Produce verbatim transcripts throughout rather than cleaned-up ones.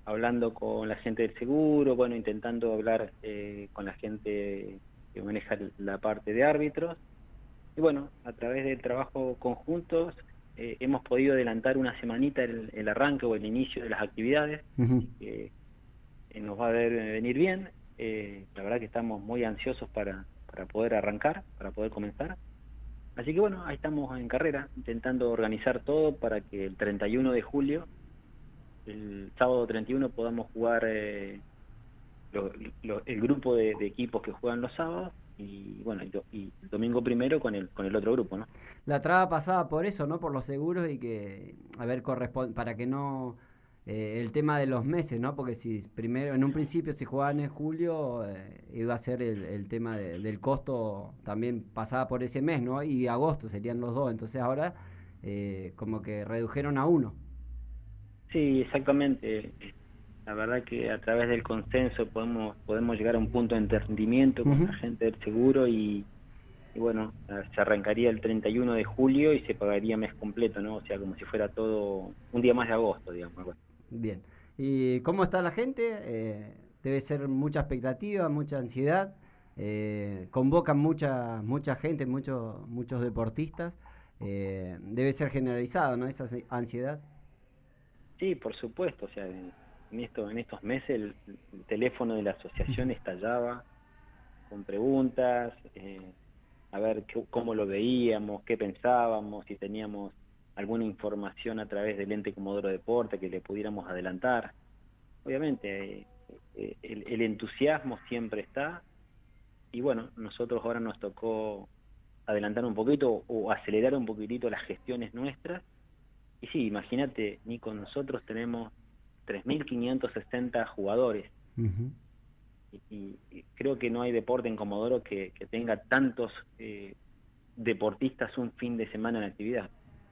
hablando con la gente del seguro, bueno, intentando hablar eh, con la gente que maneja la parte de árbitros. Y bueno, a través del trabajo conjuntos eh, hemos podido adelantar una semanita el, el arranque o el inicio de las actividades, Ujú. así que eh, nos va a ver- venir bien. Eh, la verdad que estamos muy ansiosos para, para poder arrancar, para poder comenzar. Así que bueno, ahí estamos en carrera, intentando organizar todo para que el treinta y uno de julio, el sábado treinta y uno, podamos jugar eh, lo- lo- el grupo de, de equipos que juegan los sábados y bueno, y, do- y el domingo primero con el, con el otro grupo, ¿no? La traba pasaba por eso, ¿no? Por los seguros y que, a ver, corresponde, para que no, eh, el tema de los meses, ¿no? Porque si primero, en un principio, si jugaban en julio, eh, iba a ser el, el tema de- del costo, también pasaba por ese mes, ¿no? Y agosto serían los dos, entonces ahora eh, como que redujeron a uno. Sí, exactamente. La verdad que a través del consenso podemos, podemos llegar a un punto de entendimiento con Ujú. la gente del seguro y, y bueno, eh, se arrancaría el treinta y uno de julio y se pagaría mes completo, ¿no? O sea, como si fuera todo un día más de agosto, digamos, algo así. Bien. ¿Y cómo está la gente? Eh, debe ser mucha expectativa, mucha ansiedad. Eh, convocan mucha mucha gente, muchos muchos deportistas. Eh, debe ser generalizado, ¿no? Esa se- ansiedad. Sí, por supuesto, o sea, en, en esto, en estos meses el, el teléfono de la asociación estallaba con preguntas, eh, a ver qué- cómo lo veíamos, qué pensábamos, si teníamos alguna información a través del ente Comodoro Deporte que le pudiéramos adelantar. Obviamente, eh, eh, el, el entusiasmo siempre está y bueno, nosotros ahora nos tocó adelantar un poquito o acelerar un poquitito las gestiones nuestras. Y sí, imagínate, Nico, nosotros tenemos tres mil quinientos sesenta jugadores Ujú. y, y- y creo que no hay deporte en Comodoro que, que tenga tantos eh, deportistas un fin de semana en actividad.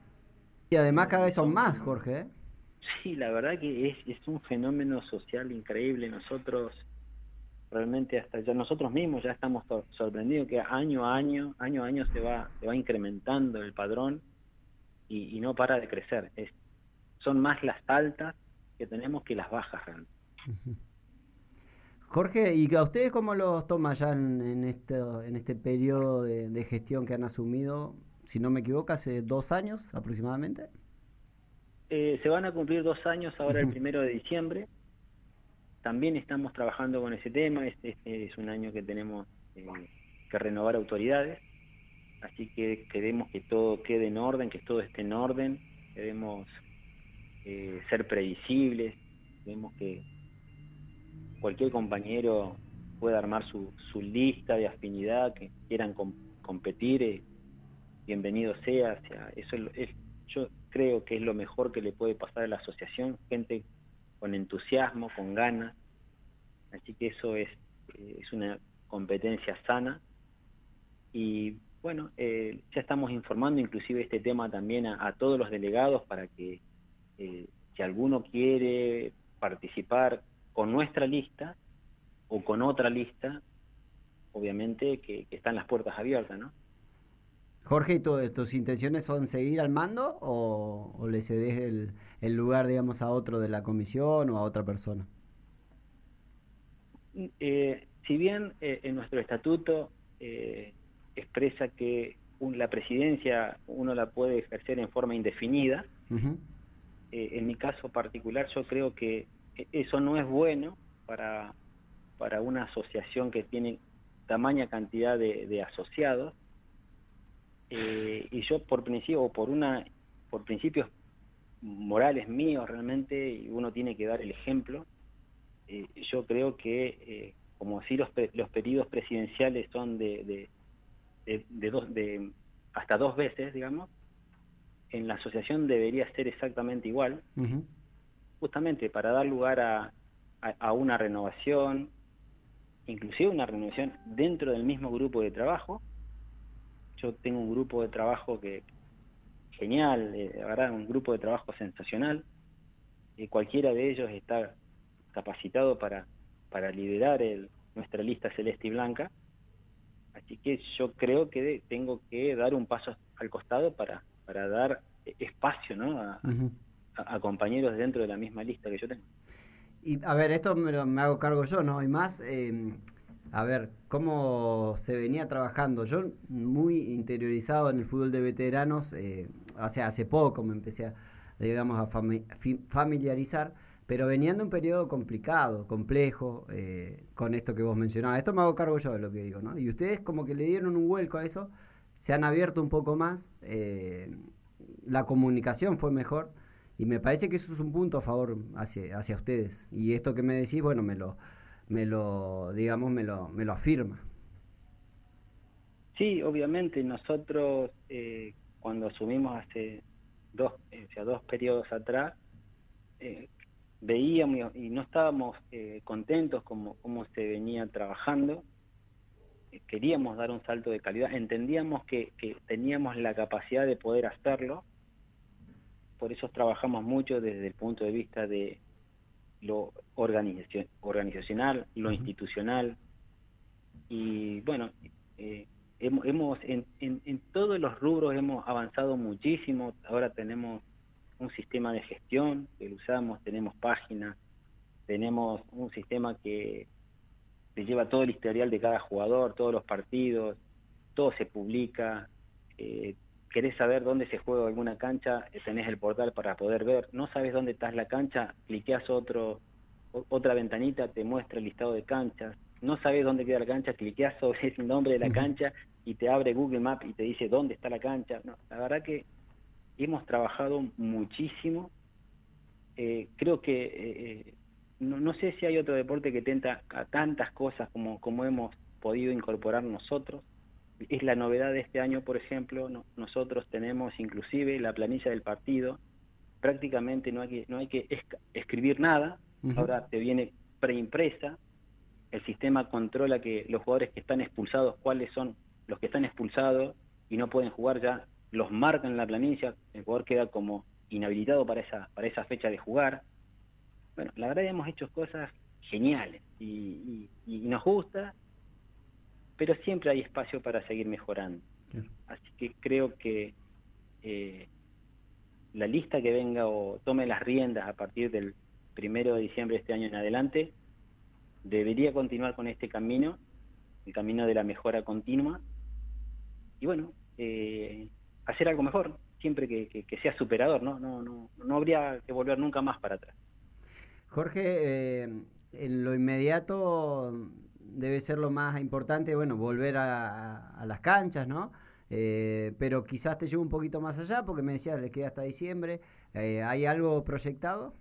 Y además No, cada no vez son más, son, Jorge, ¿eh? sí, la verdad que es, es un fenómeno social increíble. Nosotros realmente hasta ya nosotros mismos ya estamos sor- sorprendidos que año a año, año a año se va, se va incrementando el padrón y, y no para de crecer. Es, son más las altas que tenemos que las bajas realmente. Jorge, ¿y a ustedes cómo los toman ya en, en este, en este periodo de, de gestión que han asumido? Si no me equivoco, hace dos años aproximadamente. Eh, se van a cumplir dos años ahora el Ujú. primero de diciembre. También estamos trabajando con ese tema. Este, este es un año que tenemos eh, que renovar autoridades, así que queremos que todo quede en orden, que todo esté en orden. Queremos eh, ser previsibles. Queremos que cualquier compañero pueda armar su, su lista de afinidad, que quieran com- competir. Eh, bienvenido sea. O sea, eso es, lo- es- yo creo que es lo mejor que le puede pasar a la asociación, gente con entusiasmo, con ganas. Así que eso es, eh, es una competencia sana y bueno, eh, ya estamos informando inclusive este tema también a, a todos los delegados para que eh, si alguno quiere participar con nuestra lista o con otra lista, obviamente que, que están las puertas abiertas, ¿no? Jorge, ¿y tu- tus intenciones son seguir al mando o, o le cedes el, el lugar, digamos, a otro de la comisión o a otra persona? Eh, si bien eh, en nuestro estatuto eh, expresa que un- la presidencia uno la puede ejercer en forma indefinida, Ujú. eh, en mi caso particular yo creo que e- eso no es bueno para, para una asociación que tiene tamaña cantidad de, de asociados, eh, y yo por principio, o por una, por principios morales míos realmente, y uno tiene que dar el ejemplo. Eh, yo creo que eh, como si los, pe- los pedidos presidenciales son de, de, de, de dos, de hasta dos veces, digamos, en la asociación debería ser exactamente igual, Ujú. justamente para dar lugar a, a, a una renovación, inclusive una renovación dentro del mismo grupo de trabajo. Yo tengo un grupo de trabajo que genial, eh, la verdad, un grupo de trabajo sensacional, y cualquiera de ellos está capacitado para, para liderar el, nuestra lista celeste y blanca. Así que yo creo que tengo que dar un paso al costado para, para dar espacio, ¿no? a, Ujú. a, a compañeros dentro de la misma lista que yo tengo. Y a ver, esto me, lo, me hago cargo yo, ¿no? Y más, eh, a ver, cómo se venía trabajando. Yo muy interiorizado en el fútbol de veteranos, eh, o sea, hace poco me empecé a, digamos, a fami familiarizar, pero venía de un periodo complicado, complejo, eh, con esto que vos mencionabas. Esto me hago cargo yo de lo que digo, ¿no? Y ustedes como que le dieron un vuelco a eso, se han abierto un poco más, eh, la comunicación fue mejor. Y me parece que eso es un punto a favor hacia, hacia ustedes. Y esto que me decís, bueno, me lo, me lo, digamos, me lo, me lo afirma. Sí, obviamente nosotros eh, cuando asumimos hace dos, eh, o sea, dos periodos atrás, eh, veíamos y no estábamos eh, contentos como, como se venía trabajando. Eh, queríamos dar un salto de calidad, entendíamos que, que teníamos la capacidad de poder hacerlo, por eso trabajamos mucho desde el punto de vista de lo organizacion, organizacional, lo Uh-huh. institucional, y bueno, eh, hemos, hemos en, en, en todos los rubros hemos avanzado muchísimo. Ahora tenemos un sistema de gestión que lo usamos, tenemos páginas, tenemos un sistema que te lleva todo el historial de cada jugador, todos los partidos, todo se publica. eh, Querés saber dónde se juega alguna cancha, eh, tenés el portal para poder ver. No sabes dónde está la cancha, cliqueas otro, otra ventanita, te muestra el listado de canchas. No sabes dónde queda la cancha, cliqueas sobre el nombre de la Uh-huh. cancha y te abre Google Maps y te dice dónde está la cancha. No, la verdad que hemos trabajado muchísimo. Eh, creo que eh, eh, no, no sé si hay otro deporte que tenta a tantas cosas como, como hemos podido incorporar nosotros. Es la novedad de este año, por ejemplo, no, nosotros tenemos inclusive la planilla del partido, prácticamente no hay que, no hay que esc escribir nada, Uh-huh. ahora te viene preimpresa, el sistema controla que los jugadores que están expulsados, cuáles son los que están expulsados y no pueden jugar ya, los marcan en la planilla, el jugador queda como inhabilitado para esa, para esa fecha de jugar. Bueno, la verdad hemos hecho cosas geniales y, y, y nos gusta, pero siempre hay espacio para seguir mejorando. Claro. Así que creo que eh, la lista que venga o tome las riendas a partir del primero de diciembre de este año en adelante debería continuar con este camino, el camino de la mejora continua, y bueno, eh, hacer algo mejor, siempre que, que, que sea superador, ¿no? No, no, no habría que volver nunca más para atrás. Jorge, eh, en lo inmediato debe ser lo más importante, bueno, volver a, a- a las canchas, ¿no? Eh, pero quizás te llevo un poquito más allá, porque me decías, les queda hasta diciembre. Eh, ¿hay algo proyectado?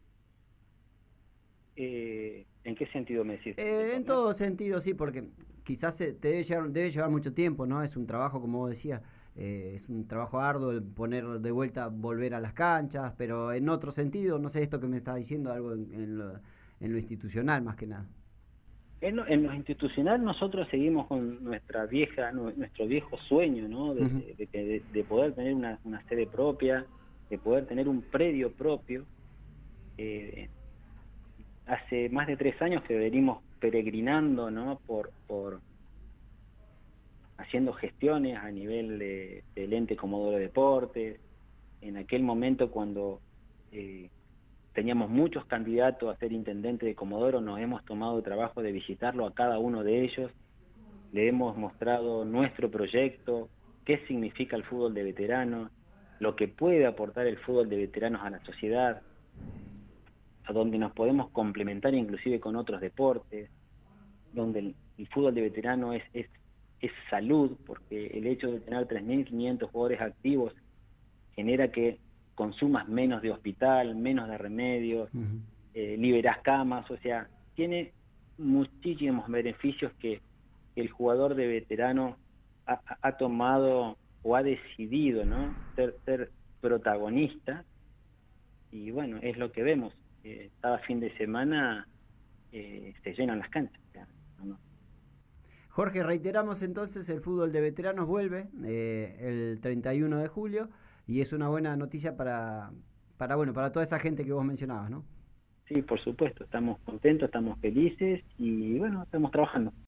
Eh, ¿En qué sentido me decís? ¿Del Eh, en torneo? todo sentido, sí, porque quizás se- te debe llevar, debe llevar mucho tiempo, ¿no? Es un trabajo, como vos decías, eh, es un trabajo arduo el poner de vuelta, volver a las canchas, pero en otro sentido, no sé esto que me estás diciendo, algo en, en lo, en lo institucional más que nada. En lo, en lo institucional nosotros seguimos con nuestra vieja, nuestro viejo sueño, ¿no? De, Ujú. de, de, de poder tener una, una sede propia, de poder tener un predio propio. Eh, Hace más de tres años que venimos peregrinando, ¿no? Por, por haciendo gestiones a nivel de, del ente Comodoro Deportes. En aquel momento cuando eh, teníamos muchos candidatos a ser intendente de Comodoro, nos hemos tomado el trabajo de visitarlo a cada uno de ellos, le hemos mostrado nuestro proyecto, qué significa el fútbol de veteranos, lo que puede aportar el fútbol de veteranos a la sociedad, a donde nos podemos complementar inclusive con otros deportes, donde el, el fútbol de veterano es, es, es salud, porque el hecho de tener tres mil quinientos jugadores activos genera que consumas menos de hospital, menos de remedios, Ujú. eh, liberás camas, o sea, tiene muchísimos beneficios que el jugador de veterano ha, ha tomado o ha decidido, ¿no? Ser, ser protagonista, y bueno, es lo que vemos. Eh, cada fin de semana eh, se llenan las canchas. O sea, ¿no? Jorge, reiteramos entonces, el fútbol de veteranos vuelve eh, el treinta y uno de julio y es una buena noticia para, para, bueno, para toda esa gente que vos mencionabas, ¿no? Sí, por supuesto, estamos contentos, estamos felices y bueno, estamos trabajando.